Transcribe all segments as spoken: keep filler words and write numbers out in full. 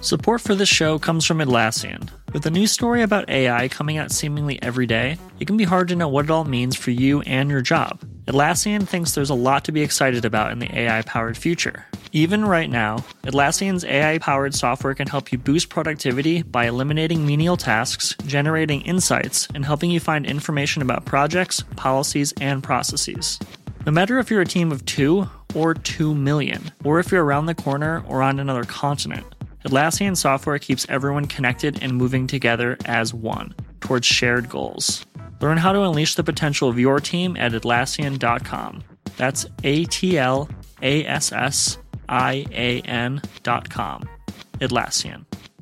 Support for this show comes from Atlassian. With a new story about A I coming out seemingly every day, it can be hard to know what it all means for you and your job. Atlassian thinks there's a lot to be excited about in the A I-powered future. Even right now, Atlassian's A I-powered software can help you boost productivity by eliminating menial tasks, generating insights, and helping you find information about projects, policies, and processes. No matter if you're a team of two or two million, or if you're around the corner or on another continent, Atlassian software keeps everyone connected and moving together as one, towards shared goals. Learn how to unleash the potential of your team at Atlassian dot com. That's A T L A S S I A N dot com. Atlassian.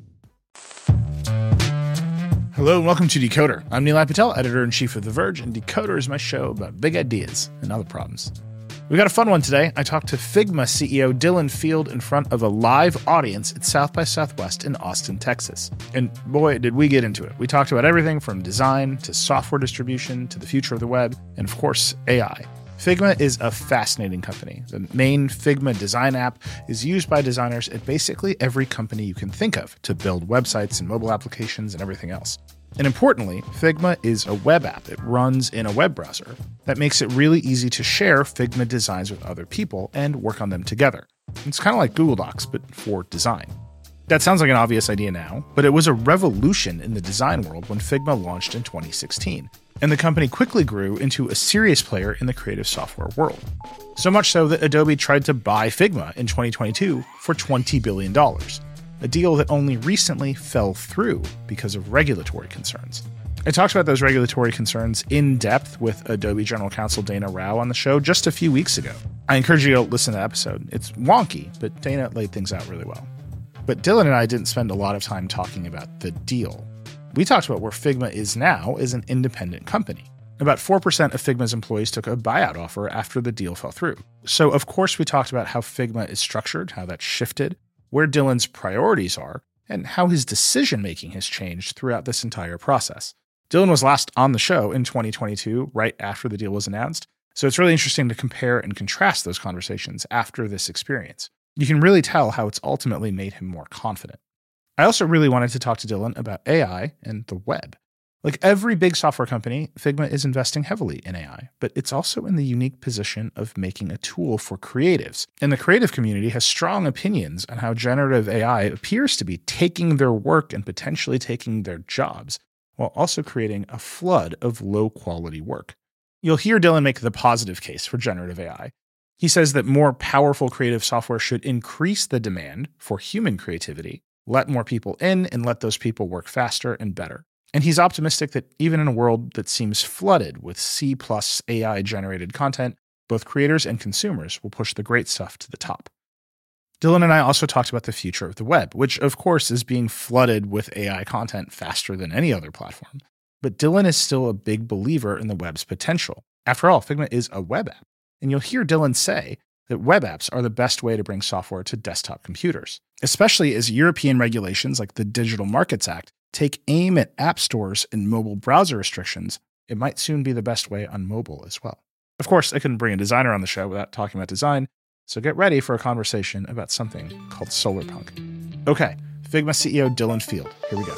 Hello and welcome to Decoder. I'm Nilay Patel, editor-in-chief of The Verge, and Decoder is my show about big ideas and other problems. We got a fun one today. I talked to Figma C E O Dylan Field in front of a live audience at South by Southwest in Austin, Texas. And boy, did we get into it. We talked about everything from design to software distribution to the future of the web, and of course, A I. Figma is a fascinating company. The main Figma design app is used by designers at basically every company you can think of to build websites and mobile applications and everything else. And importantly, Figma is a web app. It runs in a web browser. That makes it really easy to share Figma designs with other people and work on them together. It's kind of like Google Docs, but for design. That sounds like an obvious idea now, but it was a revolution in the design world when Figma launched in twenty sixteen. And the company quickly grew into a serious player in the creative software world. So much so that Adobe tried to buy Figma in twenty twenty-two for twenty billion dollars. A deal that only recently fell through because of regulatory concerns. I talked about those regulatory concerns in depth with Adobe General Counsel Dana Rao on the show just a few weeks ago. I encourage you to listen to that episode. It's wonky, but Dana laid things out really well. But Dylan and I didn't spend a lot of time talking about the deal. We talked about where Figma is now as an independent company. About four percent of Figma's employees took a buyout offer after the deal fell through. So of course we talked about how Figma is structured, how that's shifted, where Dylan's priorities are, and how his decision-making has changed throughout this entire process. Dylan was last on the show in twenty twenty-two, right after the deal was announced, so it's really interesting to compare and contrast those conversations after this experience. You can really tell how it's ultimately made him more confident. I also really wanted to talk to Dylan about A I and the web. Like every big software company, Figma is investing heavily in A I, but it's also in the unique position of making a tool for creatives. And the creative community has strong opinions on how generative A I appears to be taking their work and potentially taking their jobs, while also creating a flood of low-quality work. You'll hear Dylan make the positive case for generative A I. He says that more powerful creative software should increase the demand for human creativity, let more people in, and let those people work faster and better. And he's optimistic that even in a world that seems flooded with C plus A I-generated content, both creators and consumers will push the great stuff to the top. Dylan and I also talked about the future of the web, which of course is being flooded with A I content faster than any other platform. But Dylan is still a big believer in the web's potential. After all, Figma is a web app. And you'll hear Dylan say that web apps are the best way to bring software to desktop computers, especially as European regulations like the Digital Markets Act take aim at app stores and mobile browser restrictions. It might soon be the best way on mobile as well. Of course, I couldn't bring a designer on the show without talking about design, so get ready for a conversation about something called Solarpunk. Okay, Figma C E O Dylan Field, here we go.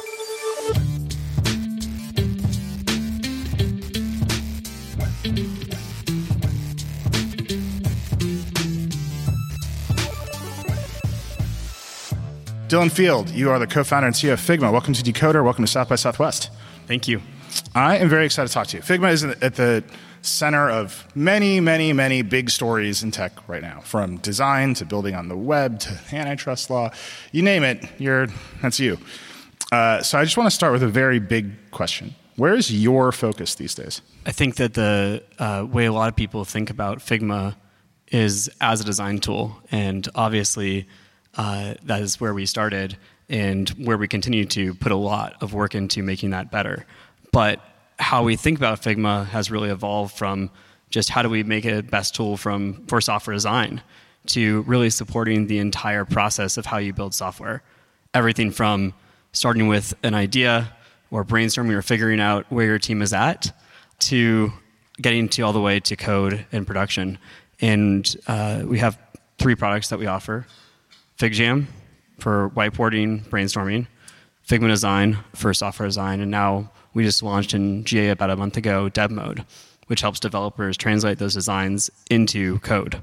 Dylan Field, you are the co-founder and C E O of Figma. Welcome to Decoder. Welcome to South by Southwest. Thank you. I am very excited to talk to you. Figma is at the center of many, many, many big stories in tech right now, from design to building on the web to antitrust law. You name it, you're that's you. Uh, so I just want to start with a very big question. Where is your focus these days? I think that the uh, way a lot of people think about Figma is as a design tool, and obviously Uh, that is where we started and where we continue to put a lot of work into making that better. But how we think about Figma has really evolved from just how do we make a best tool from for software design to really supporting the entire process of how you build software. Everything from starting with an idea or brainstorming or figuring out where your team is at to getting to all the way to code and production. And uh, we have three products that we offer. FigJam, for whiteboarding, brainstorming, Figma Design for software design, and now we just launched in G A about a month ago, Dev Mode, which helps developers translate those designs into code.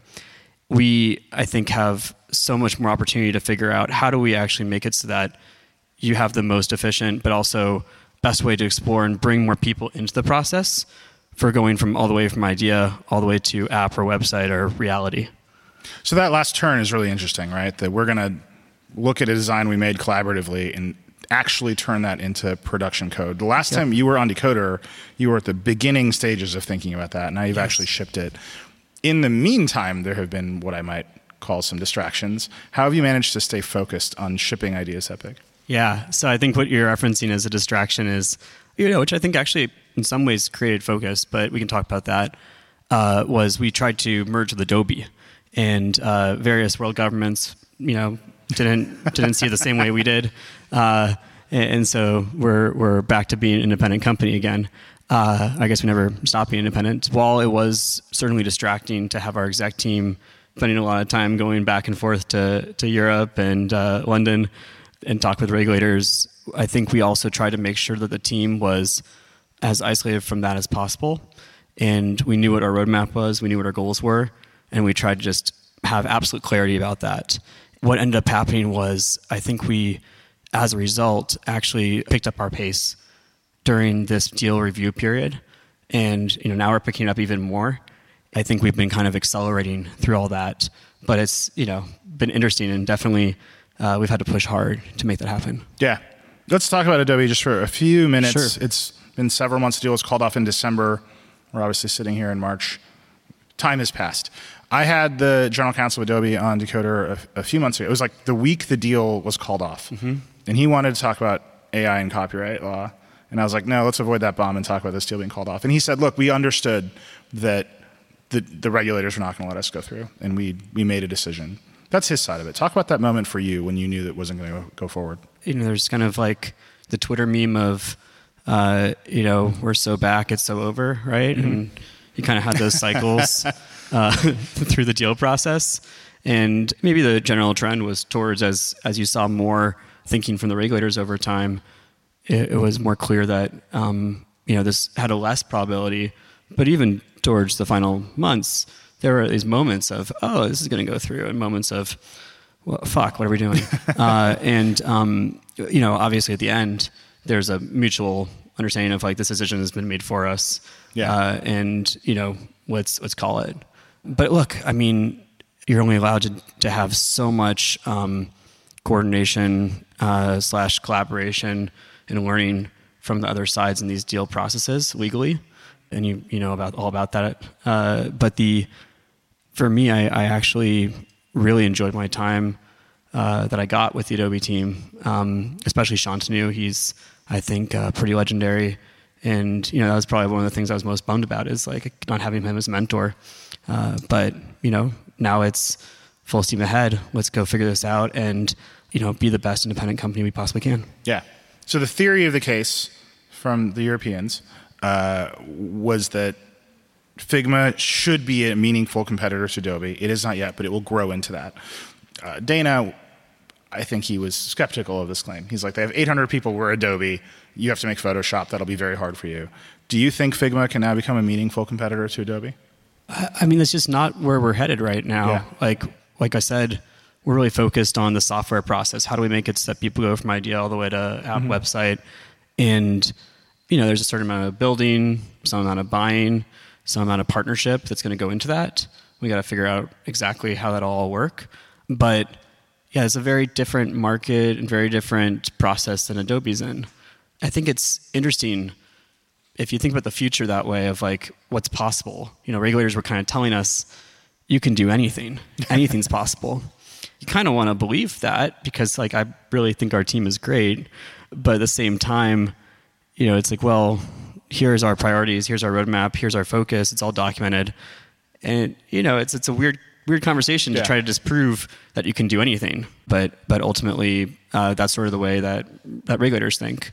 We, I think, have so much more opportunity to figure out how do we actually make it so that you have the most efficient, but also best way to explore and bring more people into the process for going from all the way from idea all the way to app or website or reality. So that last turn is really interesting, right? That we're going to look at a design we made collaboratively and actually turn that into production code. The last yep. time you were on Decoder, you were at the beginning stages of thinking about that. Now you've yes. actually shipped it. In the meantime, there have been what I might call some distractions. How have you managed to stay focused on shipping Ideas Epic? Yeah, so I think what you're referencing as a distraction is, you know, which I think actually in some ways created focus, but we can talk about that, uh, was we tried to merge with Adobe. And uh, various world governments, you know, didn't didn't see it the same way we did. Uh, and, and so we're we're back to being an independent company again. Uh, I guess we never stopped being independent. While it was certainly distracting to have our exec team spending a lot of time going back and forth to, to Europe and uh, London and talk with regulators, I think we also tried to make sure that the team was as isolated from that as possible. And we knew what our roadmap was, we knew what our goals were, and we tried to just have absolute clarity about that. What ended up happening was, I think we, as a result, actually picked up our pace during this deal review period. And you know, now we're picking it up even more. I think we've been kind of accelerating through all that. But it's, you know, been interesting, and definitely uh, we've had to push hard to make that happen. Yeah. Let's talk about Adobe just for a few minutes. Sure. It's been several months. The deal was called off in December. We're obviously sitting here in March. Time has passed. I had the general counsel of Adobe on Decoder a, a few months ago. It was like the week the deal was called off. Mm-hmm. And he wanted to talk about A I and copyright law. And I was like, no, let's avoid that bomb and talk about this deal being called off. And he said, look, we understood that the, the regulators were not going to let us go through. And we, we made a decision. That's his side of it. Talk about that moment for you when you knew that it wasn't going to go forward. You know, there's kind of like the Twitter meme of, uh, you know, we're so back, it's so over, right? Mm-hmm. And you kind of had those cycles uh, through the deal process. And maybe the general trend was towards, as as you saw more thinking from the regulators over time, it, it was more clear that, um, you know, this had a less probability. But even towards the final months, there were these moments of, oh, this is going to go through, and moments of, well, fuck, what are we doing? uh, and, um, you know, obviously at the end, there's a mutual understanding of like, this decision has been made for us. Yeah. Uh, and, you know, let's, let's call it. But look, I mean, you're only allowed to, to have so much um, coordination uh, slash collaboration and learning from the other sides in these deal processes legally. And you, you know about all about that. Uh, but the, for me, I, I actually really enjoyed my time uh, that I got with the Adobe team, um, especially Shantanu. He's, I think, uh, pretty legendary. And, you know, that was probably one of the things I was most bummed about, is like not having him as a mentor. Uh, but, you know, now it's full steam ahead. Let's go figure this out and, you know, be the best independent company we possibly can. Yeah. So the theory of the case from the Europeans uh, was that Figma should be a meaningful competitor to Adobe. It is not yet, but it will grow into that. Uh, Dana, I think he was skeptical of this claim. He's like, they have eight hundred people, we're Adobe. You have to make Photoshop. That'll be very hard for you. Do you think Figma can now become a meaningful competitor to Adobe? I mean, that's just not where we're headed right now. Yeah. Like, like I said, we're really focused on the software process. How do we make it so that people go from idea all the way to app mm-hmm. website? And, you know, there's a certain amount of building, some amount of buying, some amount of partnership that's going to go into that. We got to figure out exactly how that all work. But yeah, it's a very different market and very different process than Adobe's in. I think it's interesting if you think about the future that way of like what's possible. You know, regulators were kind of telling us you can do anything. Anything's possible. You kind of want to believe that because like I really think our team is great, but at the same time, you know, it's like, well, here's our priorities, here's our roadmap, here's our focus, it's all documented. And you know, it's it's a weird weird conversation yeah. to try to disprove that you can do anything. But but ultimately, uh, that's sort of the way that, that regulators think.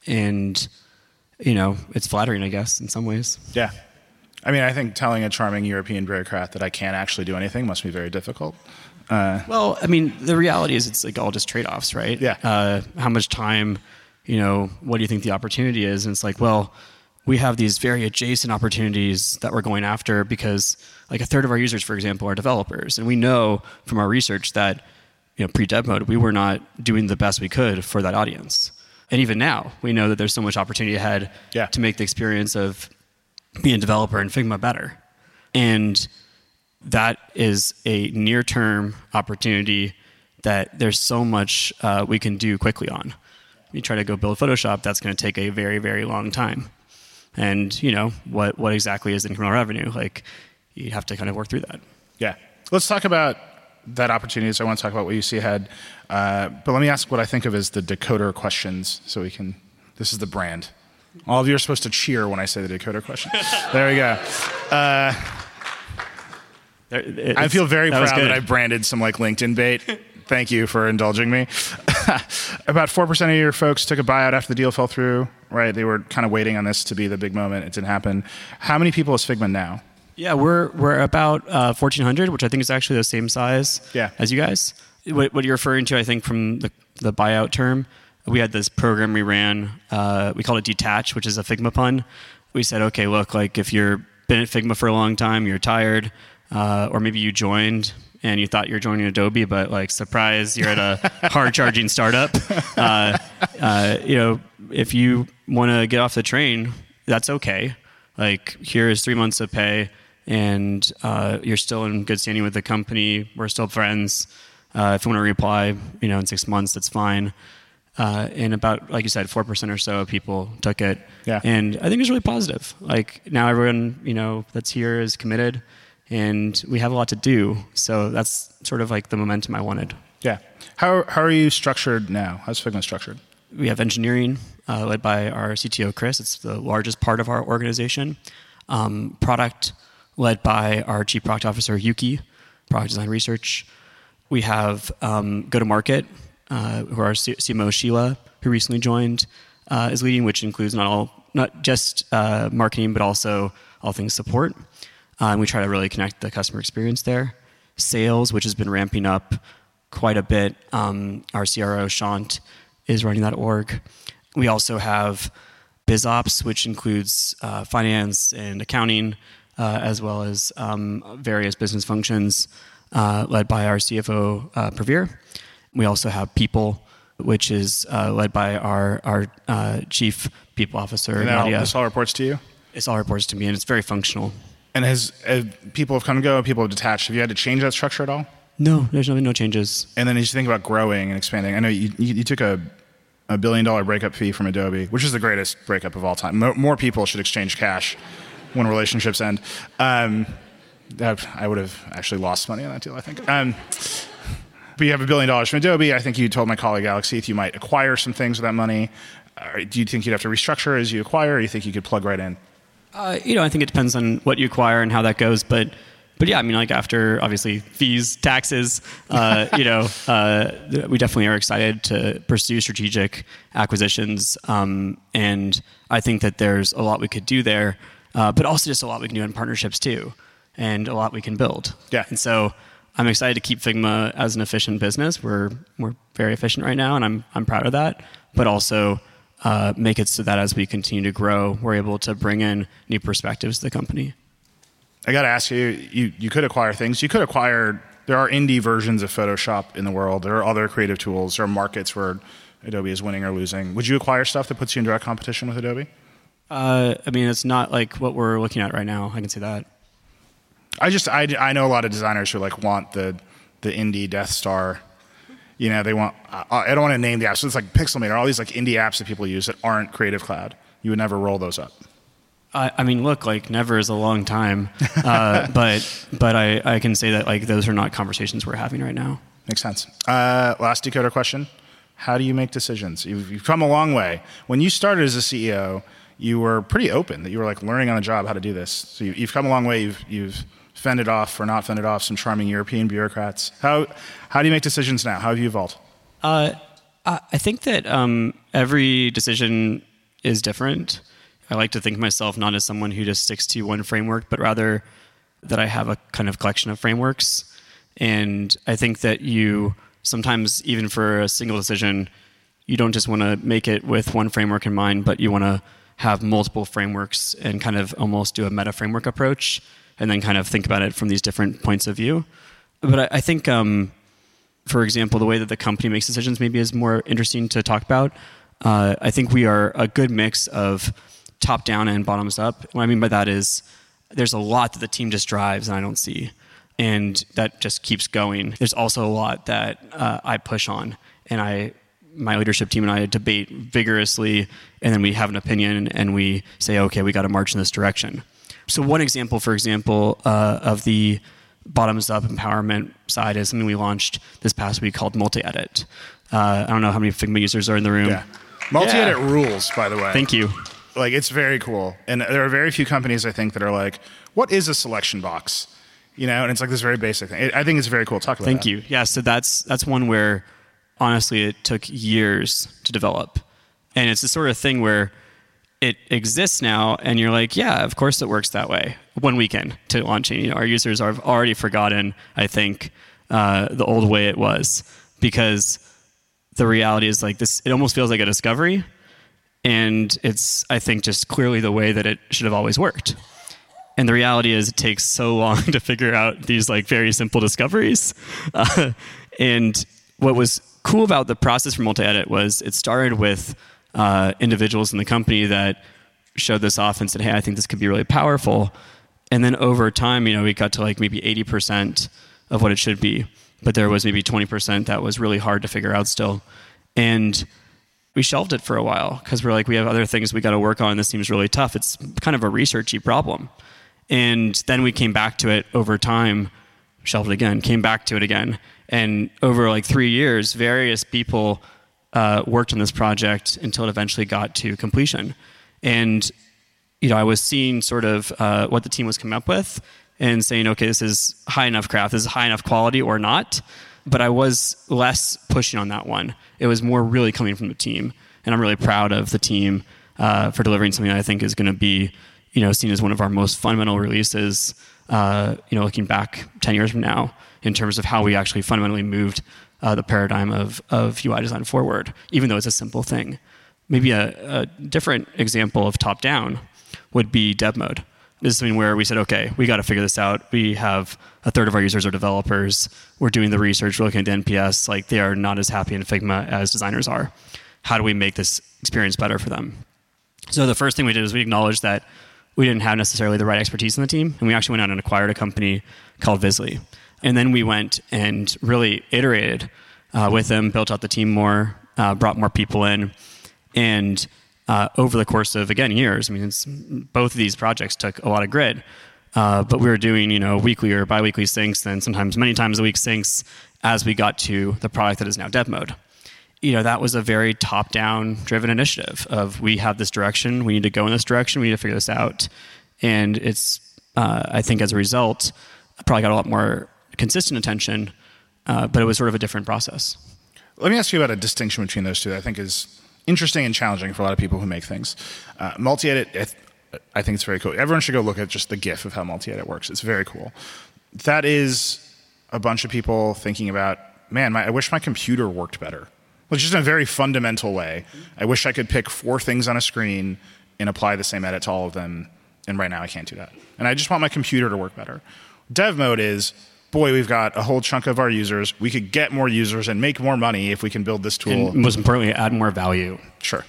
And you know, it's flattering, I guess, in some ways. Yeah. I mean, I think telling a charming European bureaucrat that I can't actually do anything must be very difficult. Uh, well, I mean, the reality is it's like all just trade-offs, right? Yeah. Uh, how much time, you know, what do you think the opportunity is? And it's like, well, we have these very adjacent opportunities that we're going after because like a third of our users, for example, are developers. And we know from our research that, you know, pre-dev mode, we were not doing the best we could for that audience. And even now, we know that there's so much opportunity ahead yeah. to make the experience of being a developer in Figma better. And that is a near-term opportunity that there's so much uh, we can do quickly on. You try to go build Photoshop, that's going to take a very, very long time. And, you know, what, what exactly is incremental revenue? Like, you have to kind of work through that. Yeah. Let's talk about that opportunity. So I want to talk about what you see ahead. Uh, but let me ask what I think of as the decoder questions so we can, this is the brand. All of you are supposed to cheer when I say the decoder question. There we go. Uh, there, I feel very that proud that I branded some like LinkedIn bait. Thank you for indulging me. About four percent of your folks took a buyout after the deal fell through, right? They were kind of waiting on this to be the big moment. It didn't happen. How many people is Figma now? Yeah, we're we're about uh, fourteen hundred, which I think is actually the same size yeah. as you guys. What, what you're referring to, I think, from the, the buyout term, we had this program we ran. Uh, we called it Detach, which is a Figma pun. We said, okay, look, like if you're been at Figma for a long time, you're tired, uh, or maybe you joined and you thought you were joining Adobe, but like surprise, you're at a hard charging startup. Uh, uh, you know, if you want to get off the train, that's okay. Like here is three months of pay. And uh, you're still in good standing with the company. We're still friends. Uh, if you want to reapply, you know, in six months, that's fine. Uh, and about, like you said, four percent or so of people took it. Yeah. And I think it's really positive. Like now everyone, you know, that's here is committed and we have a lot to do. So that's sort of like the momentum I wanted. Yeah. How, how are you structured now? How's Figma structured? We have engineering uh, led by our C T O, Chris. It's the largest part of our organization. Um, product led by our Chief Product Officer, Yuki, Product Design Research. We have um, go-to-market, uh, who our C M O, Sheila, who recently joined, uh, is leading, which includes not all, not just uh, marketing, but also all things support. Uh, and we try to really connect the customer experience there. Sales, which has been ramping up quite a bit. Um, our C R O, Shant, is running that org. We also have BizOps, which includes uh, finance and accounting, Uh, as well as um, various business functions uh, led by our C F O, uh, Praveer. We also have people, which is uh, led by our, our uh, Chief People Officer, and Nadia. This all reports to you? This all reports to me, and it's very functional. And has uh, people have come and go, people have detached. Have you had to change that structure at all? No, there's no, no changes. And then as you think about growing and expanding, I know you, you, you took a, a billion dollar breakup fee from Adobe, which is the greatest breakup of all time. More, more people should exchange cash when relationships end. Um, I would have actually lost money on that deal, I think. Um, but you have a billion dollars from Adobe. I think you told my colleague Alex Heath you might acquire some things with that money. Uh, do you think you'd have to restructure as you acquire, or do you think you could plug right in? Uh, you know, I think it depends on what you acquire and how that goes. But, but yeah, I mean, like after obviously fees, taxes, uh, you know, uh, we definitely are excited to pursue strategic acquisitions. Um, and I think that there's a lot we could do there. Uh, but also just a lot we can do in partnerships too, and a lot we can build. Yeah. And so I'm excited to keep Figma as an efficient business. We're we're very efficient right now, and I'm I'm proud of that. But also uh, make it so that as we continue to grow, we're able to bring in new perspectives to the company. I got to ask you, you, you could acquire things. You could acquire, there are indie versions of Photoshop in the world. There are other creative tools. There are markets where Adobe is winning or losing. Would you acquire stuff that puts you in direct competition with Adobe? Uh, I mean, it's not like what we're looking at right now. I can say that. I just, I, I know a lot of designers who like want the, the indie Death Star. You know, they want, I, I don't want to name the apps. So it's like Pixelmator, all these like indie apps that people use that aren't Creative Cloud. You would never roll those up. I, I mean, look, like never is a long time. Uh, but, but I, I can say that like those are not conversations we're having right now. Makes sense. Uh, last decoder question. How do you make decisions? You've, you've come a long way. When you started as a C E O, you were pretty open, that you were like learning on the job how to do this. So you, you've come a long way. You've, you've fended off or not fended off some charming European bureaucrats. How, how do you make decisions now? How have you evolved? Uh, I think that um, every decision is different. I like to think of myself not as someone who just sticks to one framework, but rather that I have a kind of collection of frameworks. And I think that you sometimes, even for a single decision, you don't just want to make it with one framework in mind, but you want to have multiple frameworks and kind of almost do a meta framework approach and then kind of think about it from these different points of view. But I, I think, um, for example, the way that the company makes decisions maybe is more interesting to talk about. Uh, I think we are a good mix of top down and bottoms up. What I mean by that is there's a lot that the team just drives and I don't see. And that just keeps going. There's also a lot that uh, I push on, and I, my leadership team and I debate vigorously, and then we have an opinion, and we say, okay, we got to march in this direction. So one example, for example, uh, of the bottoms-up empowerment side is something we launched this past week called Multi-Edit. Uh, I don't know how many Figma users are in the room. Yeah. Multi-Edit Yeah. rules, by the way. Thank you. Like, it's very cool. And there are very few companies, I think, that are like, what is a selection box? You know, and it's like this very basic thing. I think it's very cool. Talk about Thank that. you. Yeah, so that's that's one where, honestly, it took years to develop. And it's the sort of thing where it exists now, and you're like, yeah, of course it works that way. One weekend to launching. You know, our users have already forgotten, I think, uh, the old way it was. Because the reality is like this, it almost feels like a discovery. And it's, I think, just clearly the way that it should have always worked. And the reality is it takes so long to figure out these like very simple discoveries. Uh, and what was cool about the process for Multi-Edit was it started with uh, individuals in the company that showed this off and said, hey, I think this could be really powerful. And then over time, you know, we got to like maybe eighty percent of what it should be. But there was maybe twenty percent that was really hard to figure out still. And we shelved it for a while because we're like, we have other things we got to work on. This seems really tough. It's kind of a researchy problem. And then we came back to it over time, shelved it again, came back to it again. And over like three years, various people uh, worked on this project until it eventually got to completion. And, you know, I was seeing sort of uh, what the team was coming up with and saying, okay, this is high enough craft, this is high enough quality or not. But I was less pushing on that one. It was more really coming from the team. And I'm really proud of the team uh, for delivering something that I think is going to be, you know, seen as one of our most fundamental releases, uh, you know, looking back ten years from now in terms of how we actually fundamentally moved uh, the paradigm of, of U I design forward, even though it's a simple thing. Maybe a, a different example of top-down would be dev mode. This is something where we said, okay, we got to figure this out. We have a third of our users are developers. We're doing the research. We're looking at the N P S. Like, they are not as happy in Figma as designers are. How do we make this experience better for them? So the first thing we did is we acknowledged that we didn't have necessarily the right expertise in the team, and we actually went out and acquired a company called Visly. And then we went and really iterated uh, with them, built out the team more, uh, brought more people in, and uh, over the course of, again, years, I mean, it's, both of these projects took a lot of grit, uh, but we were doing, you know, weekly or biweekly syncs, and sometimes many times a week syncs as we got to the product that is now dev mode. You know, that was a very top-down driven initiative of we have this direction, we need to go in this direction, we need to figure this out. And it's, uh, I think as a result, I probably got a lot more consistent attention, uh, but it was sort of a different process. Let me ask you about a distinction between those two that I think is interesting and challenging for a lot of people who make things. Uh, multi-edit, I, th- I think it's very cool. Everyone should go look at just the GIF of how multi-edit works. It's very cool. That is a bunch of people thinking about, man, my, I wish my computer worked better. Well, just in a very fundamental way. I wish I could pick four things on a screen and apply the same edit to all of them, and right now I can't do that. And I just want my computer to work better. Dev mode is, boy, we've got a whole chunk of our users. We could get more users and make more money if we can build this tool. And most importantly, add more value. Sure.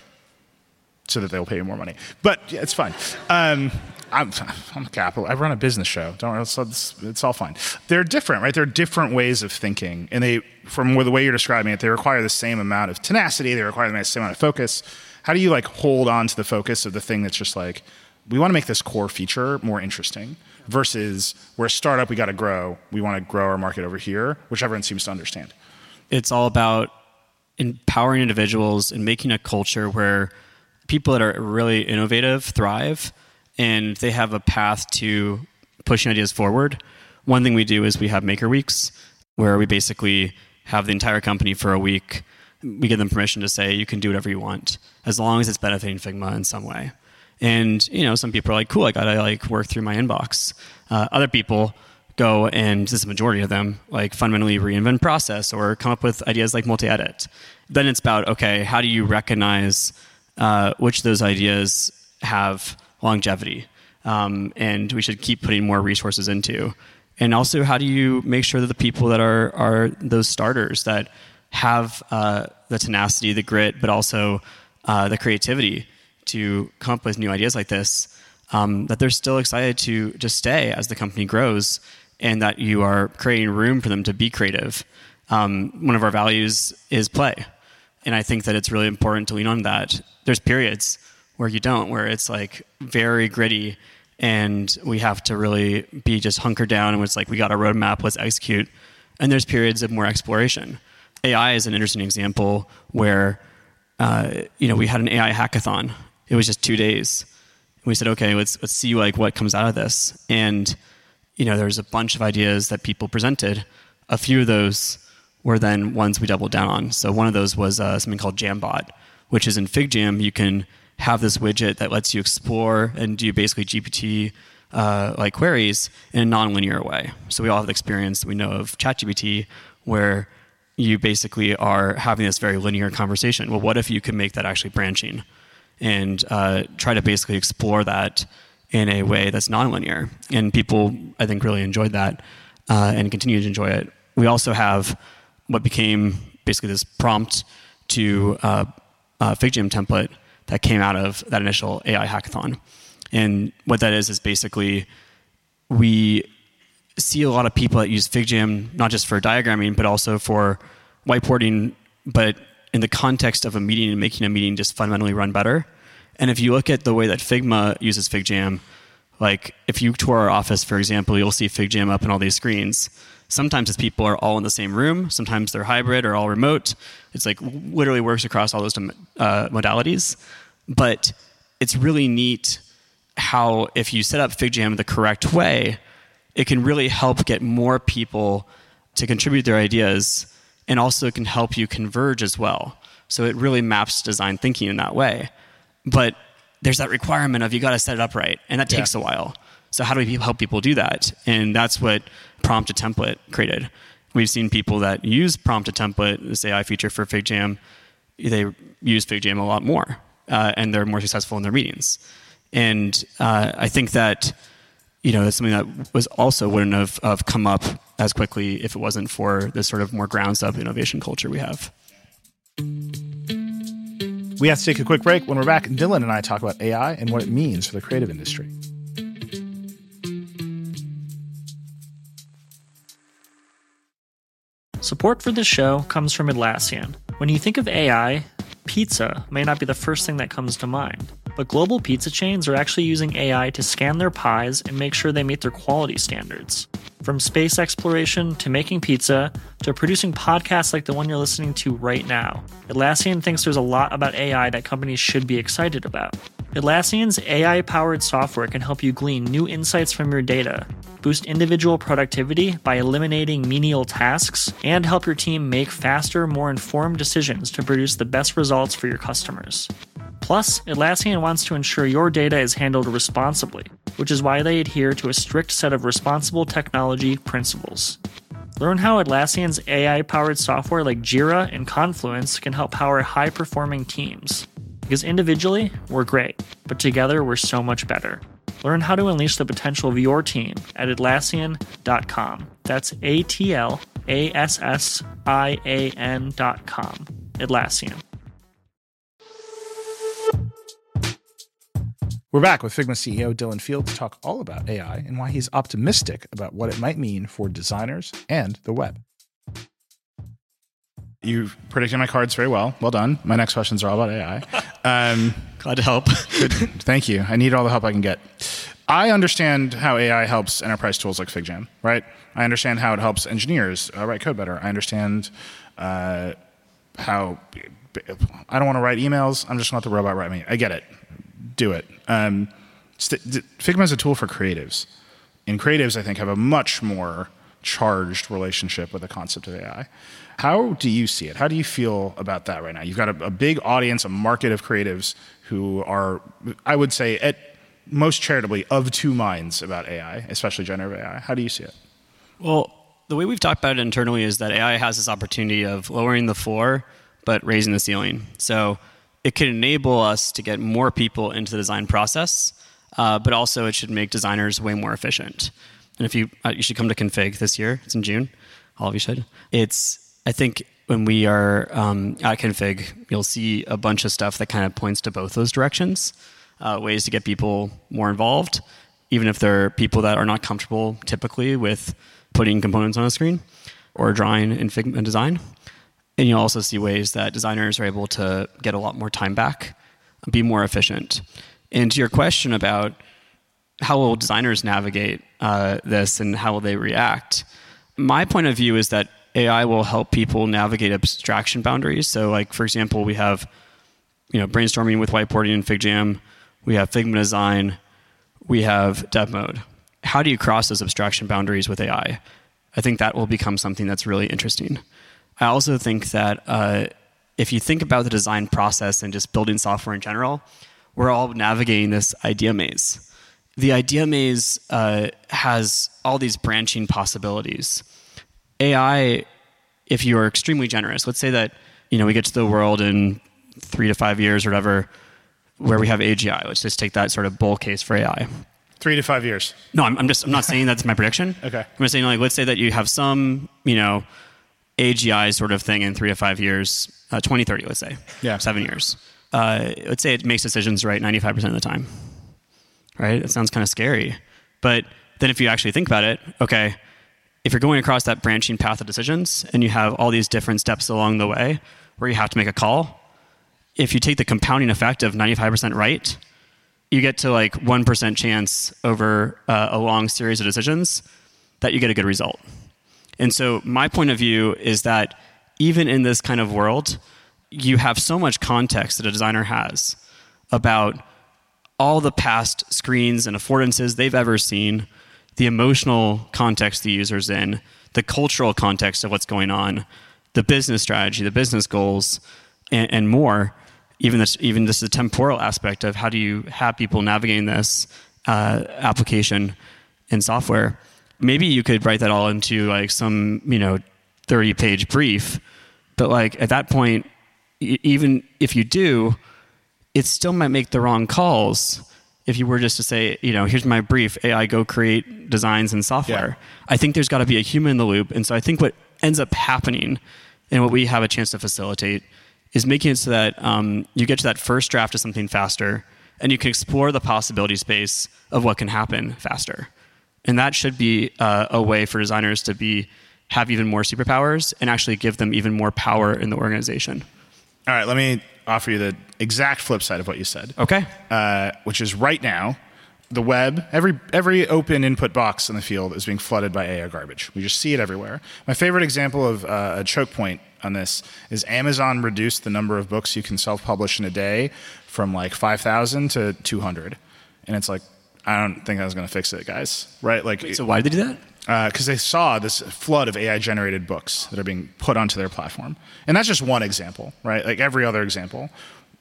So that they'll pay you more money. But yeah, it's fine. Um, I'm, I'm a capital. I run a business show. Don't worry, it's, it's, it's all fine. They're different, right? They're different ways of thinking. And they, from the way you're describing it, they require the same amount of tenacity. They require the same amount of focus. How do you like hold on to the focus of the thing that's just like, we want to make this core feature more interesting versus we're a startup, we got to grow. We want to grow our market over here, which everyone seems to understand. It's all about empowering individuals and making a culture where people that are really innovative thrive and they have a path to pushing ideas forward. One thing we do is we have maker weeks where we basically have the entire company for a week. We give them permission to say, you can do whatever you want, as long as it's benefiting Figma in some way. And, you know, some people are like, cool, I got to like work through my inbox. Uh, other people go and, this is the majority of them, like fundamentally reinvent process or come up with ideas like multi-edit. Then it's about, okay, how do you recognize uh, which of those ideas have longevity? Um, and we should keep putting more resources into. And also, how do you make sure that the people that are are those starters that have uh, the tenacity, the grit, but also uh, the creativity to come up with new ideas like this, um, that they're still excited to just stay as the company grows, and that you are creating room for them to be creative. Um, one of our values is play. And I think that it's really important to lean on that. There's periods where you don't, where it's like very gritty, and we have to really be just hunkered down, and it's like, we got a roadmap, let's execute. And there's periods of more exploration. A I is an interesting example where, uh, you know, we had an A I hackathon. It was just two days. We said, okay, let's let's see like what comes out of this. And, you know, there's a bunch of ideas that people presented. A few of those were then ones we doubled down on. So one of those was uh, something called Jambot, which is in FigJam. You can have this widget that lets you explore and do basically G P T uh, like queries in a non-linear way. So we all have the experience we know of ChatGPT, where you basically are having this very linear conversation. Well, what if you could make that actually branching and uh, try to basically explore that in a way that's non-linear? And people, I think, really enjoyed that uh, and continue to enjoy it. We also have what became basically this prompt to uh, uh, FigJam template that came out of that initial A I hackathon. And what that is is basically we see a lot of people that use FigJam not just for diagramming, but also for whiteboarding, but in the context of a meeting and making a meeting just fundamentally run better. And if you look at the way that Figma uses FigJam, like if you tour our office, for example, you'll see FigJam up on all these screens. Sometimes it's people are all in the same room. Sometimes they're hybrid or all remote. It's like literally works across all those uh, modalities. But it's really neat how if you set up FigJam the correct way, it can really help get more people to contribute their ideas, and also it can help you converge as well. So it really maps design thinking in that way. But there's that requirement of you got to set it up right, and that takes yeah. a while. So how do we help people do that? And that's what Prompt to Template created. We've seen people that use Prompt to Template, this A I feature for FigJam, they use FigJam a lot more, uh, and they're more successful in their meetings. And uh, I think that, you know, that's something that was also wouldn't have, have come up as quickly if it wasn't for this sort of more grounds up innovation culture we have. We have to take a quick break. When we're back, Dylan and I talk about A I and what it means for the creative industry. Support for this show comes from Atlassian. When you think of A I, pizza may not be the first thing that comes to mind, but global pizza chains are actually using A I to scan their pies and make sure they meet their quality standards. From space exploration to making pizza to producing podcasts like the one you're listening to right now, Atlassian thinks there's a lot about A I that companies should be excited about. Atlassian's A I-powered software can help you glean new insights from your data, boost individual productivity by eliminating menial tasks, and help your team make faster, more informed decisions to produce the best results for your customers. Plus, Atlassian wants to ensure your data is handled responsibly, which is why they adhere to a strict set of responsible technology principles. Learn how Atlassian's A I-powered software like Jira and Confluence can help power high-performing teams. Because individually, we're great, but together we're so much better. Learn how to unleash the potential of your team at Atlassian dot com. That's A T L A S S I A N dot com. Atlassian. We're back with Figma C E O Dylan Field to talk all about A I and why he's optimistic about what it might mean for designers and the web. You predicted my cards very well. Well done. My next questions are all about A I. Um, Glad to help. Good. Thank you. I need all the help I can get. I understand how A I helps enterprise tools like FigJam, right? I understand how it helps engineers uh, write code better. I understand uh, how I don't want to write emails. I'm just going to let the robot write me. I get it. Do it. Um, st- Figma is a tool for creatives. And creatives, I think, have a much more charged relationship with the concept of A I. How do you see it? How do you feel about that right now? You've got a, a big audience, a market of creatives who are, I would say, at most charitably, of two minds about A I, especially generative A I. How do you see it? Well, the way we've talked about it internally is that A I has this opportunity of lowering the floor, but raising the ceiling. So it can enable us to get more people into the design process, uh, but also it should make designers way more efficient. And if you, uh, you should come to Config this year. It's in June. All of you should. It's, I think when we are um, at Config, you'll see a bunch of stuff that kind of points to both those directions, uh, ways to get people more involved, even if they're people that are not comfortable typically with putting components on a screen or drawing in Figma design. And you'll also see ways that designers are able to get a lot more time back, be more efficient. And to your question about how will designers navigate uh, this and how will they react, my point of view is that A I will help people navigate abstraction boundaries. So like, for example, we have you know, brainstorming with whiteboarding in FigJam. We have Figma design. We have dev mode. How do you cross those abstraction boundaries with A I? I think that will become something that's really interesting. I also think that uh, if you think about the design process and just building software in general, we're all navigating this idea maze. The idea maze uh, has all these branching possibilities. A I, if you are extremely generous, let's say that you know we get to the world in three to five years or whatever, where we have A G I. Let's just take that sort of bull case for A I. Three to five years. No, I'm, I'm just I'm not saying that's my prediction. Okay. I'm just saying like let's say that you have some you know A G I sort of thing in three to five years, uh, twenty thirty, let's say. Yeah. Seven years. Uh, let's say it makes decisions right ninety-five percent of the time. Right? It sounds kind of scary. But then if you actually think about it, okay, if you're going across that branching path of decisions and you have all these different steps along the way where you have to make a call, if you take the compounding effect of ninety-five percent right, you get to like one percent chance over uh, a long series of decisions that you get a good result. And so my point of view is that even in this kind of world, you have so much context that a designer has about all the past screens and affordances they've ever seen, the emotional context the user's in, the cultural context of what's going on, the business strategy, the business goals, and, and more. Even this, even this is a temporal aspect of how do you have people navigating this uh, application in software. Maybe you could write that all into like some you know thirty page brief, but like at that point, even if you do, it still might make the wrong calls if you were just to say, you know, here's my brief, A I go create designs and software. Yeah. I think there's got to be a human in the loop. And so I think what ends up happening and what we have a chance to facilitate is making it so that um, you get to that first draft of something faster and you can explore the possibility space of what can happen faster. And that should be uh, a way for designers to be have even more superpowers and actually give them even more power in the organization. All right, let me offer you the exact flip side of what you said. Okay. Uh, which is right now, the web, every every open input box in the field is being flooded by A I garbage. We just see it everywhere. My favorite example of uh, a choke point on this is Amazon reduced the number of books you can self-publish in a day from like five thousand to two hundred. And it's like, I don't think I was going to fix it, guys. Right? Like, Wait, so why did they do that? Because uh, they saw this flood of A I-generated books that are being put onto their platform. And that's just one example, right? Like every other example.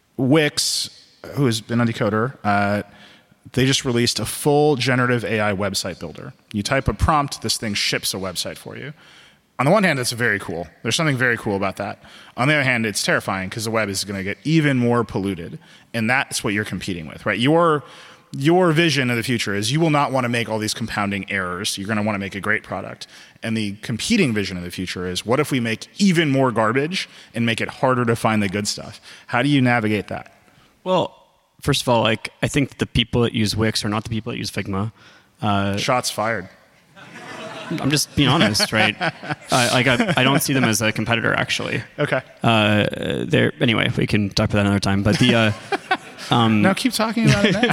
Wix, who has been on Decoder, uh, they just released a full generative A I website builder. You type a prompt, this thing ships a website for you. On the one hand, it's very cool. There's something very cool about that. On the other hand, it's terrifying because the web is going to get even more polluted. And that's what you're competing with, right? Your Your vision of the future is you will not want to make all these compounding errors. You're going to want to make a great product. And the competing vision of the future is what if we make even more garbage and make it harder to find the good stuff? How do you navigate that? Well, first of all, like I think the people that use Wix are not the people that use Figma. Uh, Shots fired. I'm just being honest, right? uh, like I, I don't see them as a competitor, actually. Okay. Uh, they're anyway. We can talk about that another time. But the uh, um, now keep talking about it now.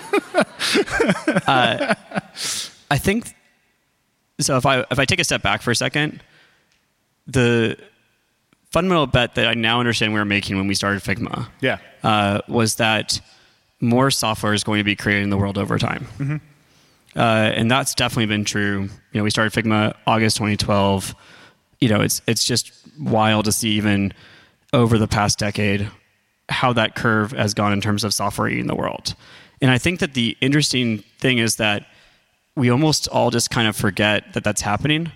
uh, I think so. If I if I take a step back for a second, the fundamental bet that I now understand we were making when we started Figma, yeah, uh, was that more software is going to be created in the world over time, mm-hmm. uh, and that's definitely been true. You know, we started Figma August twenty twelve. You know, it's it's just wild to see even over the past decade how that curve has gone in terms of software eating the world. And I think that the interesting thing is that we almost all just kind of forget that that's happening.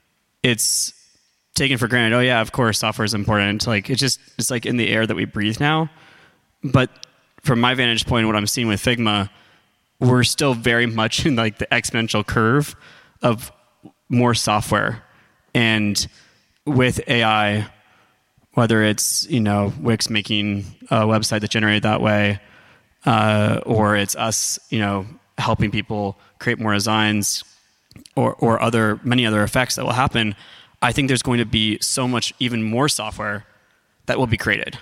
It's taken for granted. Oh yeah, of course, software is important. Like it's just it's like in the air that we breathe now. But from my vantage point, what I'm seeing with Figma, we're still very much in like the exponential curve of more software. And with A I, whether it's, you know, Wix making a website that's generated that way, uh, or it's us, you know, helping people create more designs, or or other many other effects that will happen, I think there's going to be so much even more software that will be created.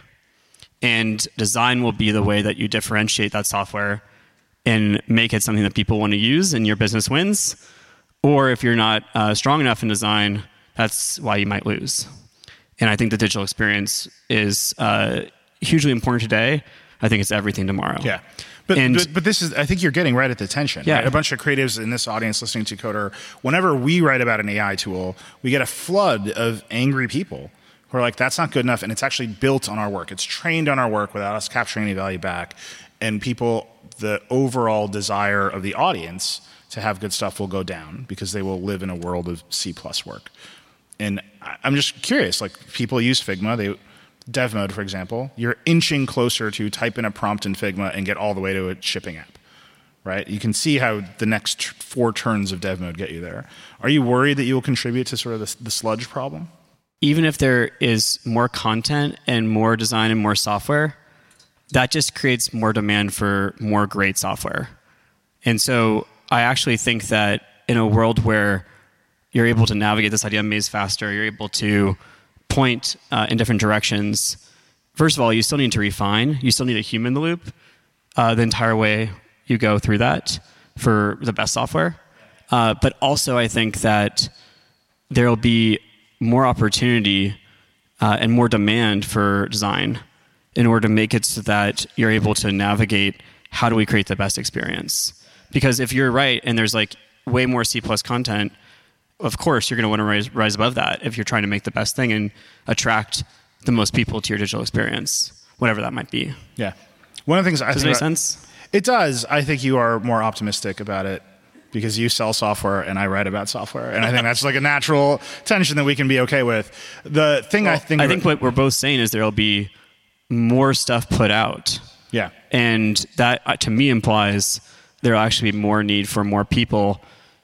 And design will be the way that you differentiate that software and make it something that people want to use and your business wins. Or if you're not uh, strong enough in design, that's why you might lose. And I think the digital experience is uh, hugely important today. I think it's everything tomorrow. Yeah. But, and, but but this is, I think you're getting right at the tension. Yeah. Right? A bunch of creatives in this audience listening to Coder, whenever we write about an A I tool, we get a flood of angry people who are like, that's not good enough, and it's actually built on our work. It's trained on our work without us capturing any value back. And people, the overall desire of the audience to have good stuff will go down because they will live in a world of C plus work. And I'm just curious, like people use Figma, they dev mode, for example, you're inching closer to type in a prompt in Figma and get all the way to a shipping app, right? You can see how the next four turns of dev mode get you there. Are you worried that you will contribute to sort of the, the sludge problem? Even if there is more content and more design and more software, that just creates more demand for more great software. And so I actually think that in a world where you're able to navigate this idea of maze faster, you're able to point uh, in different directions. First of all, you still need to refine. You still need a human in the loop uh, the entire way you go through that for the best software. Uh, but also, I think that there will be more opportunity uh, and more demand for design in order to make it so that you're able to navigate how do we create the best experience. Because if you're right and there's like way more C plus content, of course, you're going to want to rise, rise above that if you're trying to make the best thing and attract the most people to your digital experience, whatever that might be. Yeah. One of the things I does think it make about, sense? It does. I think you are more optimistic about it because you sell software and I write about software. And I think that's like a natural tension that we can be okay with. The thing well, I think... I think what we're both saying is there'll be more stuff put out. Yeah. And that, uh, to me, implies there'll actually be more need for more people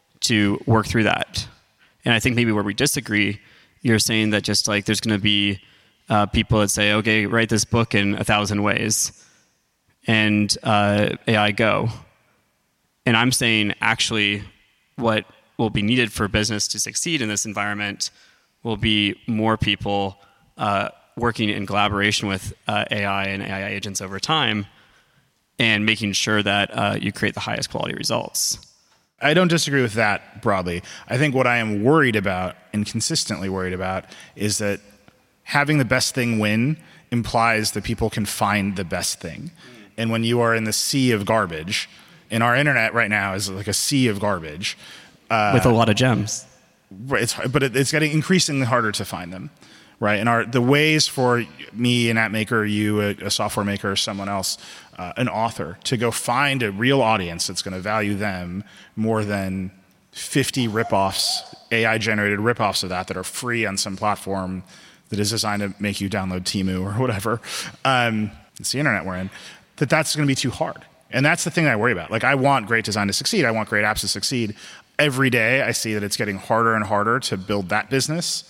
to work through that. And I think maybe where we disagree, you're saying that just like there's going to be uh, people that say, okay, write this book in a thousand ways, and uh, A I go. And I'm saying actually what will be needed for business to succeed in this environment will be more people uh, working in collaboration with uh, A I and A I agents over time and making sure that uh, you create the highest quality results. I don't disagree with that broadly. I think what I am worried about and consistently worried about is that having the best thing win implies that people can find the best thing. And when you are in the sea of garbage, and our internet right now is like a sea of garbage. Uh, with a lot of gems. It's, but it, it's getting increasingly harder to find them. Right, and our the ways for me, an app maker, you, a, a software maker, someone else, uh, an author, to go find a real audience that's going to value them more than fifty ripoffs, A I-generated ripoffs of that that are free on some platform that is designed to make you download Temu or whatever. Um, it's the internet we're in. That that's going to be too hard, and that's the thing I worry about. Like, I want great design to succeed. I want great apps to succeed. Every day, I see that it's getting harder and harder to build that business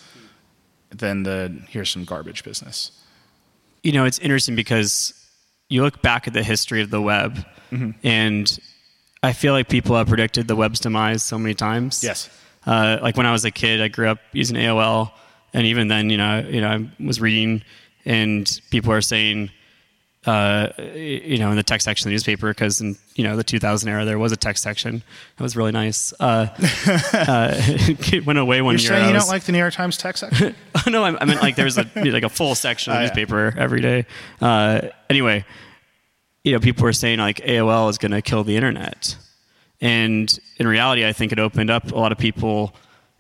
than the here's some garbage business. You know, it's interesting because you look back at the history of the web, mm-hmm. and I feel like people have predicted the web's demise so many times. Yes. Uh, like when I was a kid, I grew up using A O L, and even then, you know, you know, I was reading, and people are saying, uh, you know, in the text section of the newspaper, because in, you know, the two thousand era, there was a text section. It was really nice. Uh, uh, it went away one You're year. You're saying you was, don't like the New York Times text section? Oh, no, I, I meant like there was a, like a full section of the oh, newspaper yeah. every day. Uh, anyway, you know, people were saying like A O L is going to kill the internet. And in reality, I think it opened up a lot of people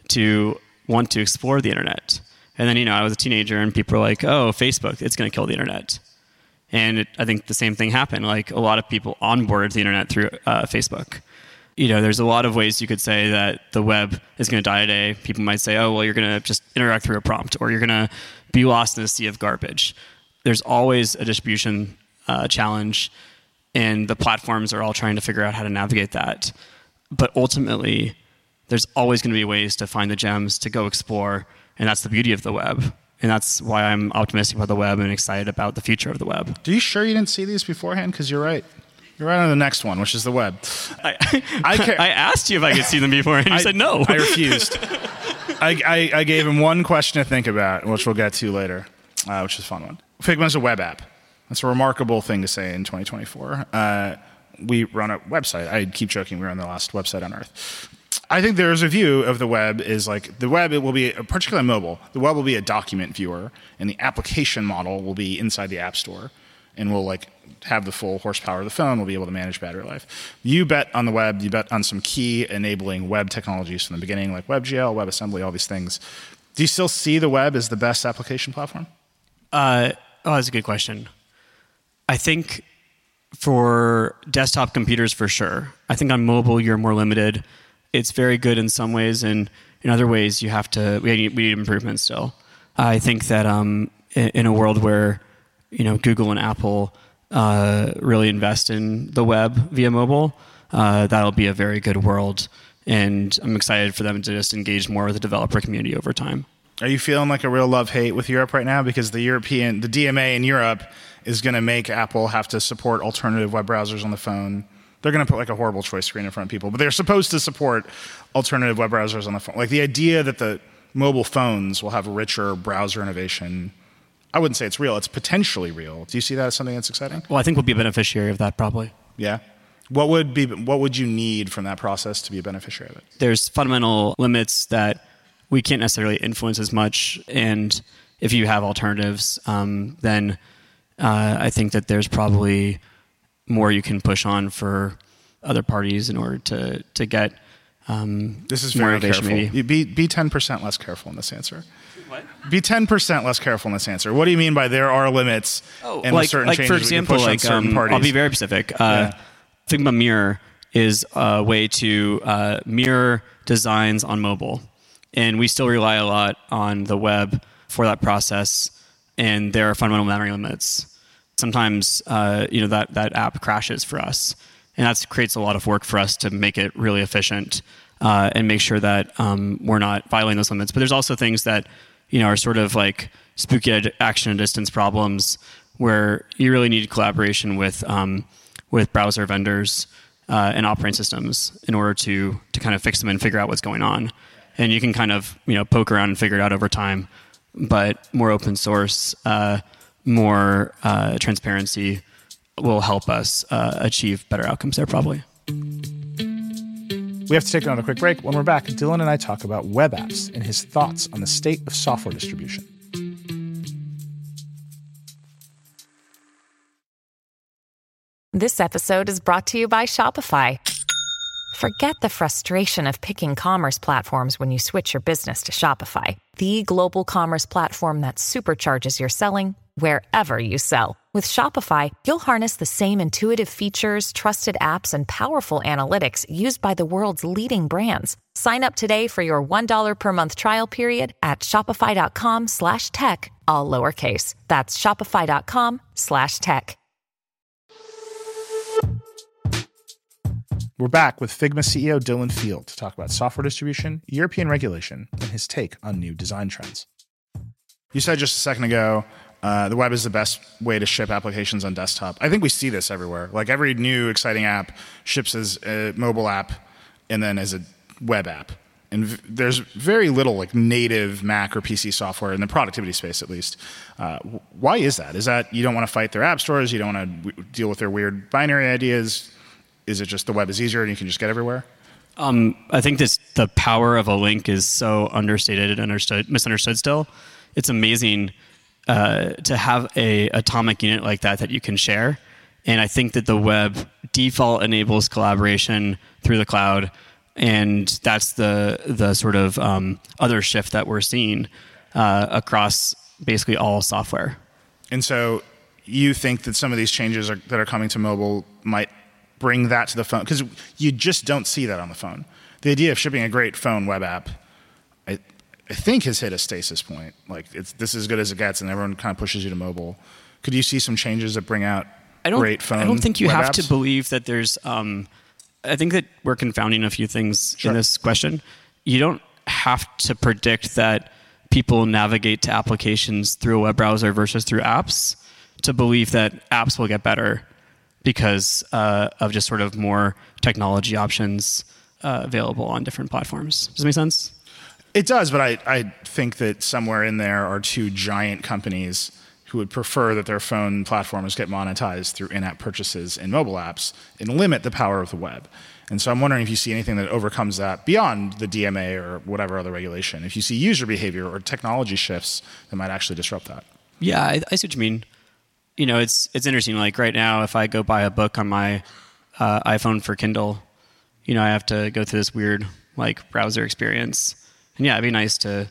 to want to explore the internet. And then, you know, I was a teenager and people were like, oh, Facebook, it's going to kill the internet. And it, I think the same thing happened. Like a lot of people onboarded the internet through uh, Facebook. You know, there's a lot of ways you could say that the web is going to die today. People might say, oh, well, you're going to just interact through a prompt, or you're going to be lost in a sea of garbage. There's always a distribution uh, challenge, and the platforms are all trying to figure out how to navigate that. But ultimately, there's always going to be ways to find the gems, to go explore, and that's the beauty of the web. And that's why I'm optimistic about the web and excited about the future of the web. Are you sure you didn't see these beforehand? Because you're right. You're right on the next one, which is the web. I, I, I asked you if I could see them before, and you I, said no. I refused. I, I, I gave him one question to think about, which we'll get to later, uh, which is a fun one. Figma is a web app. That's a remarkable thing to say in twenty twenty-four. Uh, we run a website. I keep joking we run the last website on Earth. I think there's a view of the web is like the web, it will be, particularly mobile, the web will be a document viewer, and the application model will be inside the App Store, and will like have the full horsepower of the phone, we'll be able to manage battery life. You bet on the web, you bet on some key enabling web technologies from the beginning, like WebGL, WebAssembly, all these things. Do you still see the web as the best application platform? Uh, oh, that's a good question. I think for desktop computers, for sure. I think on mobile, you're more limited. It's very good in some ways, and in other ways, you have to. We need, we need improvement still. I think that um, in, in a world where you know Google and Apple uh, really invest in the web via mobile, uh, that'll be a very good world. And I'm excited for them to just engage more with the developer community over time. Are you feeling like a real love-hate with Europe right now? Because the European, the D M A in Europe is going to make Apple have to support alternative web browsers on the phone. They're going to put like a horrible choice screen in front of people, but they're supposed to support alternative web browsers on the phone. Like the idea that the mobile phones will have richer browser innovation, I wouldn't say it's real. It's potentially real. Do you see that as something that's exciting? Well, I think we'll be a beneficiary of that probably. Yeah. What would be? What would you need from that process to be a beneficiary of it? There's fundamental limits that we can't necessarily influence as much, and if you have alternatives, um, then uh, I think that there's probably more you can push on for other parties in order to to get um, this is more very innovation. careful. Maybe. You be be ten percent less careful in this answer. What? Be ten percent less careful in this answer. What do you mean by there are limits oh, and like, certain like changes for we can example, push on like certain um, parties? I'll be very specific. Uh, Yeah. Figma Mirror is a way to uh, mirror designs on mobile, and we still rely a lot on the web for that process. And there are fundamental memory limits. Sometimes, uh, you know, that that app crashes for us, and that creates a lot of work for us to make it really efficient uh, and make sure that um, we're not violating those limits. But there's also things that you know are sort of like spooky ad- action and distance problems where you really need collaboration with um, with browser vendors uh, and operating systems in order to to kind of fix them and figure out what's going on. And you can kind of you know poke around and figure it out over time. But more open source, uh, more uh, transparency will help us uh, achieve better outcomes there, probably. We have to take another quick break. When we're back, Dylan and I talk about web apps and his thoughts on the state of software distribution. This episode is brought to you by Shopify. Forget the frustration of picking commerce platforms when you switch your business to Shopify, the global commerce platform that supercharges your selling wherever you sell. With Shopify, you'll harness the same intuitive features, trusted apps, and powerful analytics used by the world's leading brands. Sign up today for your one dollar per month trial period at shopify.com slash tech, all lowercase. That's shopify.com slash tech. We're back with Figma C E O Dylan Field to talk about software distribution, European regulation, and his take on new design trends. You said just a second ago, uh, the web is the best way to ship applications on desktop. I think we see this everywhere. Like every new exciting app ships as a mobile app and then as a web app. And v- there's very little like native Mac or P C software in the productivity space, at least. Uh, why is that? Is that you don't want to fight their app stores? You don't want to w- deal with their weird binary ideas? Is it just the web is easier and you can just get everywhere? Um, I think this the power of a link is so understated and understood, misunderstood still. It's amazing uh, to have a atomic unit like that that you can share. And I think that the web default enables collaboration through the cloud. And that's the the sort of um, other shift that we're seeing uh, across basically all software. And so you think that some of these changes are, that are coming to mobile might bring that to the phone? Because you just don't see that on the phone. The idea of shipping a great phone web app, I, I think has hit a stasis point. Like it's this is as good as it gets, and everyone kind of pushes you to mobile. Could you see some changes that bring out I don't, great phone I don't think you web have apps? to believe that there's... Um, I think that we're confounding a few things Sure. in this question. You don't have to predict that people navigate to applications through a web browser versus through apps to believe that apps will get better because uh, of just sort of more technology options uh, available on different platforms. Does that make sense? It does, but I, I think that somewhere in there are two giant companies who would prefer that their phone platforms get monetized through in-app purchases in mobile apps and limit the power of the web. And so I'm wondering if you see anything that overcomes that beyond the D M A or whatever other regulation. If you see user behavior or technology shifts that might actually disrupt that. Yeah, I, I see what you mean. You know, it's it's interesting. Like right now, if I go buy a book on my uh, iPhone for Kindle, you know, I have to go through this weird like browser experience. And yeah, it'd be nice to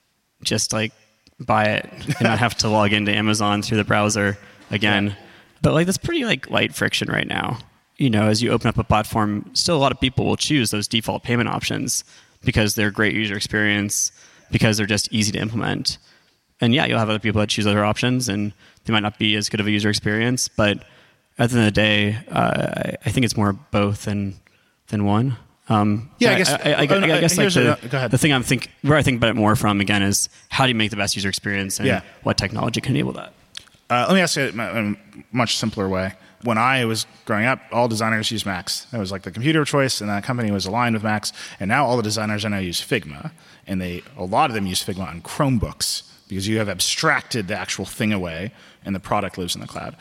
just like buy it and not have to log into Amazon through the browser again. Yeah. But like that's pretty like light friction right now. You know, as you open up a platform, still a lot of people will choose those default payment options because they're great user experience, because they're just easy to implement. And yeah, you'll have other people that choose other options, and they might not be as good of a user experience. But at the end of the day, uh, I think it's more both than than one. Um, yeah, I guess. I, I, I, I, oh, no, I guess like the, a, go ahead. the thing I'm think where I think about it more from again is how do you make the best user experience, and yeah. what technology can enable that. Uh, let me ask you in a much simpler way. When I was growing up, all designers used Macs. That was like the computer of choice, and that company was aligned with Macs. And now all the designers I know use Figma, and they a lot of them use Figma on Chromebooks because you have abstracted the actual thing away, and the product lives in the cloud.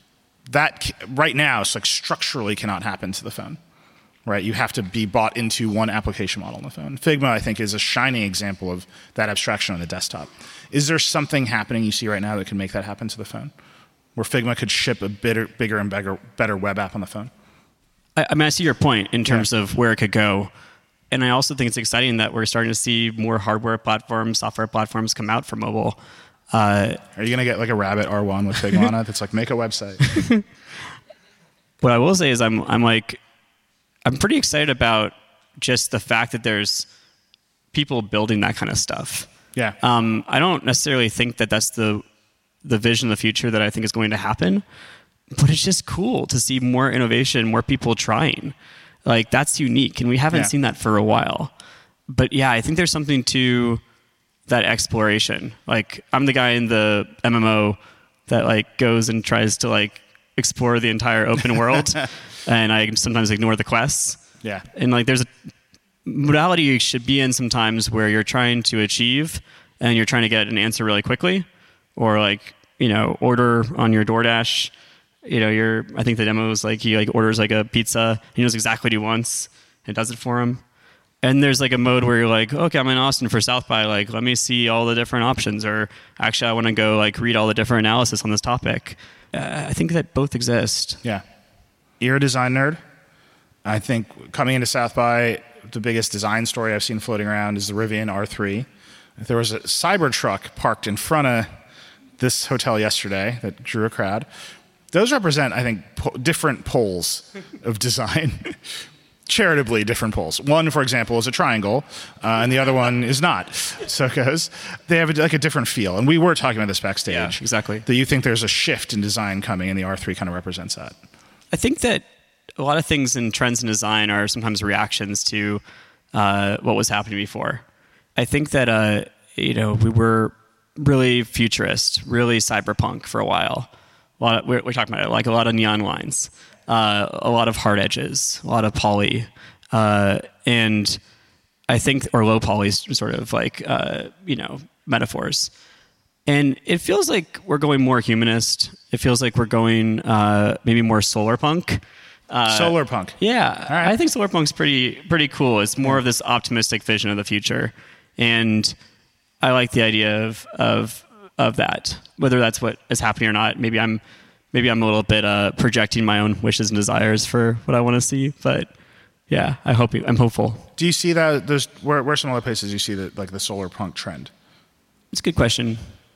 That right now, it's like structurally cannot happen to the phone. Right, you have to be bought into one application model on the phone. Figma, I think, is a shining example of that abstraction on the desktop. Is there something happening you see right now that can make that happen to the phone, where Figma could ship a bigger, bigger and bigger, better web app on the phone? I, I mean, I see your point in terms yeah. of where it could go, and I also think it's exciting that we're starting to see more hardware platforms, software platforms come out for mobile. Uh, Are you going to get like a Rabbit R one with Figma on it that's like make a website? What I will say is, I'm, I'm like. I'm pretty excited about just the fact that there's people building that kind of stuff. Yeah. Um, I don't necessarily think that that's the the vision of the future that I think is going to happen, but it's just cool to see more innovation, more people trying. Like that's unique, and we haven't yeah. seen that for a while. But yeah, I think there's something to that exploration. Like I'm the guy in the M M O that like goes and tries to like explore the entire open world. And I sometimes ignore the quests. Yeah. And like there's a modality you should be in sometimes where you're trying to achieve and you're trying to get an answer really quickly. Or like, you know, order on your DoorDash. You know, you're I think the demo is like he like orders like a pizza, he knows exactly what he wants and does it for him. And there's like a mode where you're like, okay, I'm in Austin for South by, like, let me see all the different options, or actually I want to go like read all the different analysis on this topic. Uh, I think that both exist. Yeah. You're a design nerd. I think coming into South by, the biggest design story I've seen floating around is the Rivian R three. There was a Cybertruck parked in front of this hotel yesterday that drew a crowd. Those represent, I think, po- different poles of design. Charitably different poles. One, for example, is a triangle, uh, and the other one is not. So it goes. They have a, like a different feel. And we were talking about this backstage. Yeah, exactly. That you think there's a shift in design coming, and the R three kind of represents that. I think that a lot of things in trends in design are sometimes reactions to uh, what was happening before. I think that uh, you know we were really futurist, really cyberpunk for a while. A lot of, we're, we're talking about it, like a lot of neon lines, uh, a lot of hard edges, a lot of poly, uh, and I think or low poly sort of like uh, you know metaphors. And it feels like we're going more humanist. It feels like we're going uh, maybe more solar punk. Uh, solar punk. Yeah. All right. I think solar punk's pretty pretty cool. It's more of this optimistic vision of the future. And I like the idea of of of that. Whether that's what is happening or not. Maybe I'm maybe I'm a little bit uh, projecting my own wishes and desires for what I want to see. But yeah, I hope I'm hopeful. Do you see that there's where where are some other places you see that like the solar punk trend? It's a good question.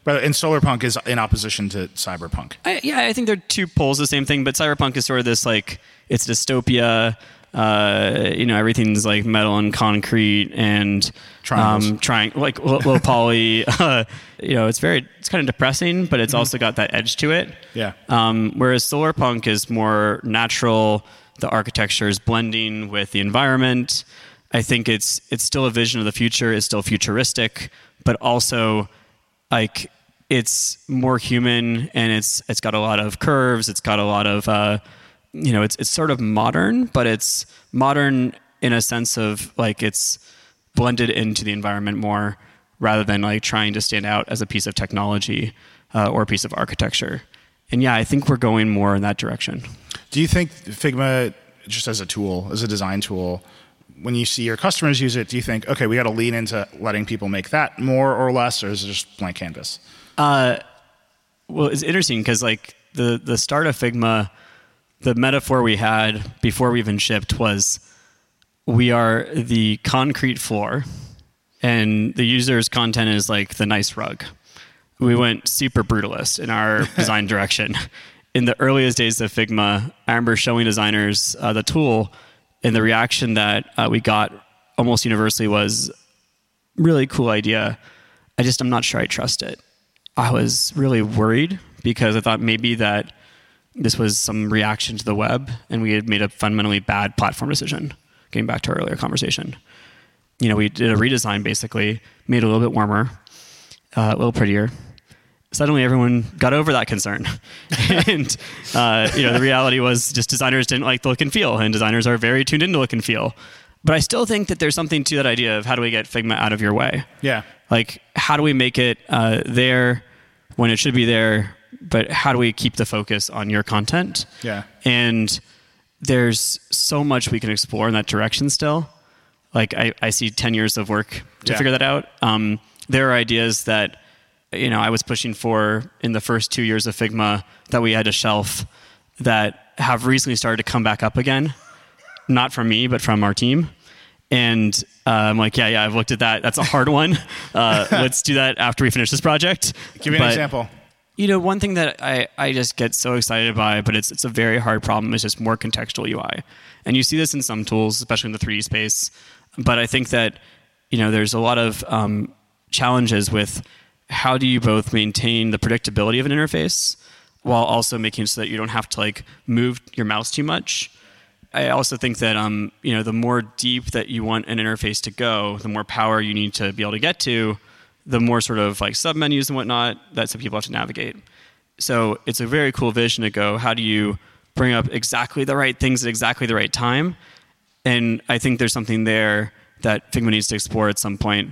But and Solarpunk is in opposition to Cyberpunk. I, yeah, I think they're two poles of the same thing. But Cyberpunk is sort of this like it's dystopia. Uh, you know, everything's like metal and concrete and um, trying like low, low poly. Uh, you know, it's very it's kind of depressing, but it's mm-hmm. also got that edge to it. Yeah. Um, whereas Solarpunk is more natural. The architecture is blending with the environment. I think it's it's still a vision of the future. It's still futuristic, but also like it's more human, and it's it's got a lot of curves. It's got a lot of uh, you know, it's it's sort of modern, but it's modern in a sense of like it's blended into the environment more, rather than like trying to stand out as a piece of technology uh, or a piece of architecture. And yeah, I think we're going more in that direction. Do you think Figma, just as a tool, as a design tool, when you see your customers use it, do you think, okay, we got to lean into letting people make that more or less, or is it just blank canvas? Uh, well, it's interesting because like the the start of Figma, the metaphor we had before we even shipped was we are the concrete floor and the user's content is like the nice rug. We went super brutalist in our design direction. In the earliest days of Figma, I remember showing designers uh, the tool, and the reaction that uh, we got almost universally was, really cool idea. I just, I'm not sure I trust it. I was really worried because I thought maybe that this was some reaction to the web and we had made a fundamentally bad platform decision, getting back to our earlier conversation. You know, we did a redesign basically, made it a little bit warmer, uh, a little prettier. Suddenly everyone got over that concern. and, uh, you know, the reality was just designers didn't like the look and feel, and designers are very tuned into look and feel. But I still think that there's something to that idea of how do we get Figma out of your way? Yeah. Like, how do we make it uh, there when it should be there, but how do we keep the focus on your content? Yeah. And there's so much we can explore in that direction still. Like, I, I see ten years of work to yeah. figure that out. Um, there are ideas that, you know, I was pushing for in the first two years of Figma that we had to shelf that have recently started to come back up again. Not from me, but from our team. And uh, I'm like, yeah, yeah, I've looked at that. That's a hard one. Uh, let's do that after we finish this project. Give me but, an example. You know, one thing that I, I just get so excited by, but it's it's a very hard problem, is just more contextual U I. And you see this in some tools, especially in the three D space. But I think that, you know, there's a lot of um, challenges with how do you both maintain the predictability of an interface while also making so that you don't have to like move your mouse too much. I also think that um, you know, the more deep that you want an interface to go, the more power you need to be able to get to, the more sort of like submenus and whatnot that some people have to navigate. So it's a very cool vision to go, how do you bring up exactly the right things at exactly the right time? And I think there's something there that Figma needs to explore at some point,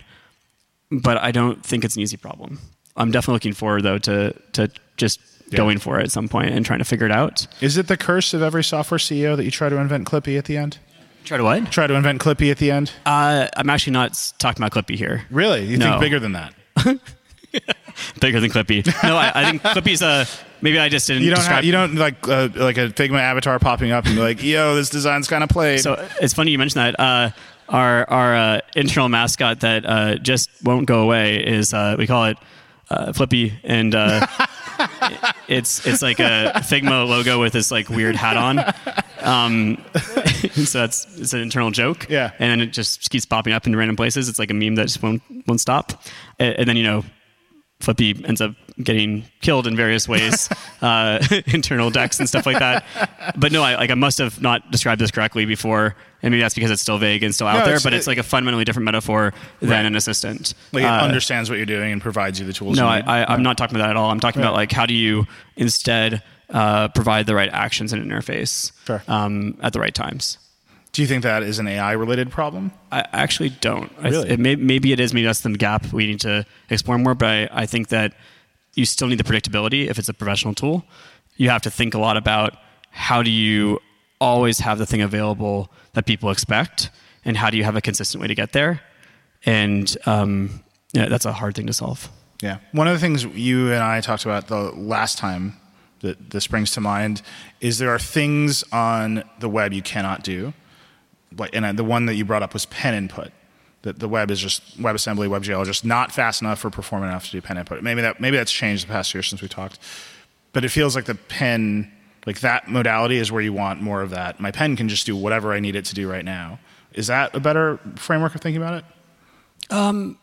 but I don't think it's an easy problem. I'm definitely looking forward though to to just yeah. going for it at some point and trying to figure it out. Is it the curse of every software C E O that you try to invent Clippy at the end? Try to what? Try to invent Clippy at the end? Uh, I'm actually not talking about Clippy here. Really? You no. think bigger than that? Bigger than Clippy. No, I, I think Clippy's a... Maybe I just didn't you don't describe... Have, you don't like uh, like a Figma avatar popping up and be like, yo, this design's kind of played. So it's funny you mentioned that. Uh, our our uh, internal mascot that uh, just won't go away is, uh, we call it uh, Flippy, and uh, it's it's like a Figma logo with this like weird hat on. Um, so that's it's an internal joke. Yeah. And then it just keeps popping up in random places. It's like a meme that just won't won't stop. And, and then, you know, Flippy ends up getting killed in various ways, uh, internal decks and stuff like that. But no, I like I must have not described this correctly before, and maybe that's because it's still vague and still out no, there. But it's like a fundamentally different metaphor than right. an assistant. Like it uh, understands what you're doing and provides you the tools. No, you I, need. I, I'm yeah. not talking about that at all. I'm talking right. about like how do you instead uh, provide the right actions in an interface sure. um, at the right times. Do you think that is an A I-related problem? I actually don't. Really? I, it may, maybe it is. Maybe that's the gap we need to explore more. But I, I think that you still need the predictability if it's a professional tool. You have to think a lot about how do you always have the thing available that people expect, and how do you have a consistent way to get there? And um, yeah, that's a hard thing to solve. Yeah. One of the things you and I talked about the last time that this brings to mind is there are things on the web you cannot do. And the one that you brought up was pen input. That the web is just WebAssembly, WebGL are just not fast enough or performant enough to do pen input. Maybe that maybe that's changed the past year since we talked. But it feels like the pen, like that modality is where you want more of that. My pen can just do whatever I need it to do right now. Is that a better framework of thinking about it? Um,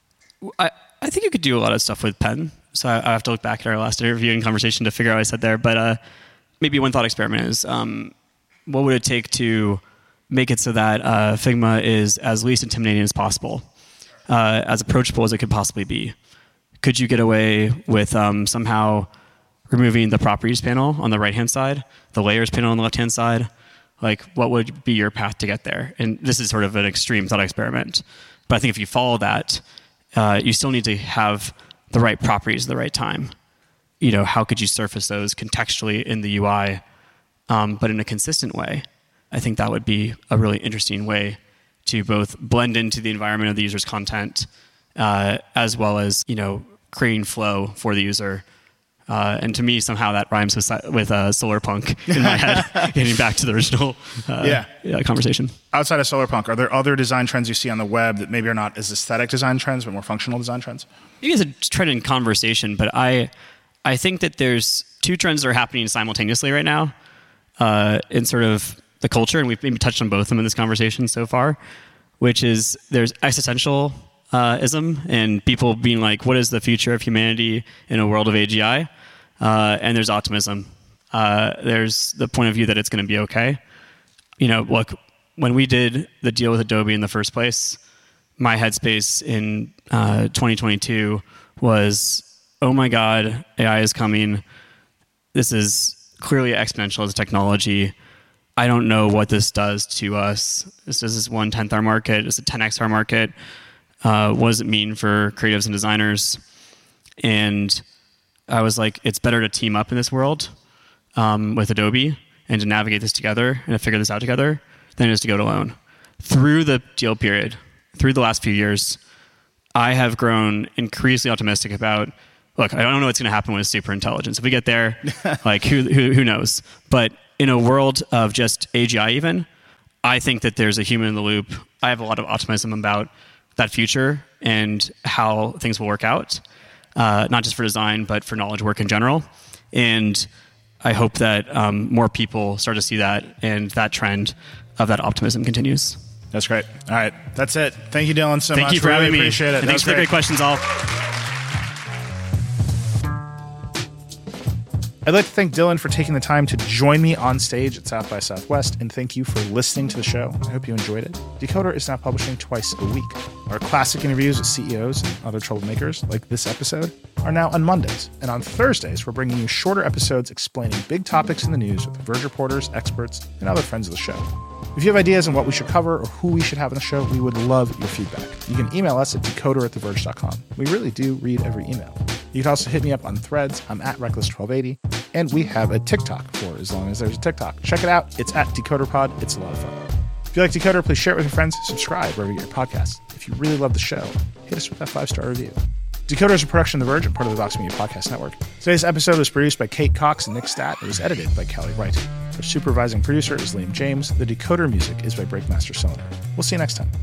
I, I think you could do a lot of stuff with pen. So I, I have to look back at our last interview and conversation to figure out what I said there. But uh, maybe one thought experiment is, um, what would it take to make it so that uh, Figma is as least intimidating as possible, uh, as approachable as it could possibly be? Could you get away with um, somehow removing the properties panel on the right-hand side, the layers panel on the left-hand side? Like, what would be your path to get there? And this is sort of an extreme thought experiment. But I think if you follow that, uh, you still need to have the right properties at the right time. You know, how could you surface those contextually in the U I, um, but in a consistent way? I think that would be a really interesting way to both blend into the environment of the user's content, uh, as well as, you know, creating flow for the user. Uh, and to me, somehow that rhymes with with uh, Solarpunk in my head, getting back to the original uh, yeah. Yeah, conversation. Outside of Solarpunk, are there other design trends you see on the web that maybe are not as aesthetic design trends, but more functional design trends? Maybe it's a trend in conversation, but I I think that there's two trends that are happening simultaneously right now uh, in sort of the culture, and we've maybe touched on both of them in this conversation so far, which is there's existentialism uh, and people being like, what is the future of humanity in a world of A G I? Uh, and there's optimism. Uh, there's the point of view that it's going to be okay. You know, look, when we did the deal with Adobe in the first place, my headspace in uh, twenty twenty-two was, oh my God, A I is coming. This is clearly exponential as a technology. I don't know what this does to us. This is one tenth our market. It's a ten x our market. Uh, what does it mean for creatives and designers? And I was like, it's better to team up in this world um, with Adobe and to navigate this together and to figure this out together than it is to go it alone. Through the deal period, through the last few years, I have grown increasingly optimistic about, look, I don't know what's going to happen with super intelligence. If we get there, like who, who who knows? But in a world of just A G I even, I think that there's a human in the loop. I have a lot of optimism about that future and how things will work out, uh, not just for design, but for knowledge work in general. And I hope that um, more people start to see that and that trend of that optimism continues. That's great. All right. That's it. Thank you, Dylan, so Thank much. you for really having me. Appreciate it. And thanks for the great questions, all. I'd like to thank Dylan for taking the time to join me on stage at South by Southwest, and thank you for listening to the show. I hope you enjoyed it. Decoder is now publishing twice a week. Our classic interviews with C E Os and other troublemakers, like this episode, are now on Mondays. And on Thursdays, we're bringing you shorter episodes explaining big topics in the news with Verge reporters, experts, and other friends of the show. If you have ideas on what we should cover or who we should have on the show, we would love your feedback. You can email us at decoder at the verge dot com. We really do read every email. You can also hit me up on Threads. I'm at Reckless twelve eighty. And we have a TikTok for as long as there's a TikTok. Check it out. It's at DecoderPod. It's a lot of fun. If you like Decoder, please share it with your friends. Subscribe wherever you get your podcasts. If you really love the show, hit us with that five-star review. Decoder is a production of The Verge and part of the Vox Media Podcast Network. Today's episode was produced by Kate Cox and Nick Statt. It was edited by Kelly Wright. Our supervising producer is Liam James. The Decoder music is by Breakmaster Cylinder. We'll see you next time.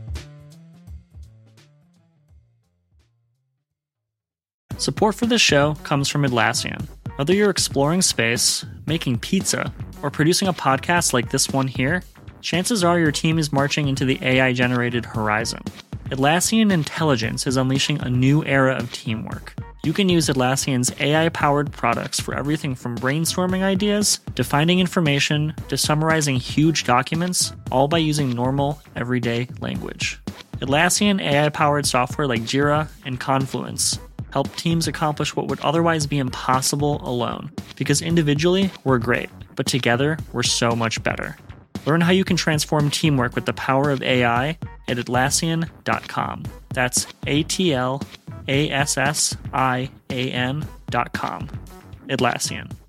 Support for this show comes from Atlassian. Whether you're exploring space, making pizza, or producing a podcast like this one here, chances are your team is marching into the A I-generated horizon. Atlassian Intelligence is unleashing a new era of teamwork. You can use Atlassian's A I-powered products for everything from brainstorming ideas, to finding information, to summarizing huge documents, all by using normal, everyday language. Atlassian A I-powered software like Jira and Confluence help teams accomplish what would otherwise be impossible alone. Because individually, we're great, but together, we're so much better. Learn how you can transform teamwork with the power of A I at Atlassian dot com. That's A T L A S S I A N dot com. Atlassian.